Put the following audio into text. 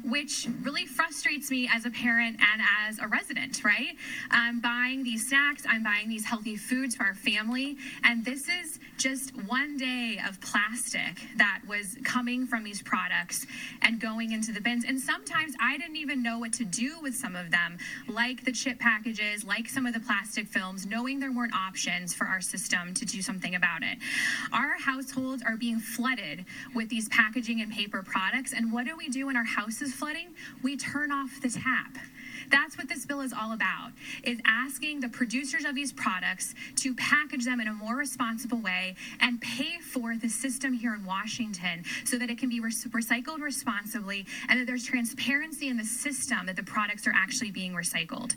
which really frustrates me as a parent and as a resident, right? I'm buying these snacks, I'm buying these healthy foods for our family, and this is just one day of plastic that was coming from these products and going into the bins. And sometimes I didn't even know what to do with some of them, like the chip packages, like some of the plastic films, knowing there weren't options for our system to do something about it. Our households are being flooded with these packaging and paper products, and what do we do when our house is flooding? We turn off the tap. That's what this bill is all about, is asking the producers of these products to package them in a more responsible way and pay for the system here in Washington so that it can be recycled responsibly and that there's transparency in the system that the products are actually being recycled.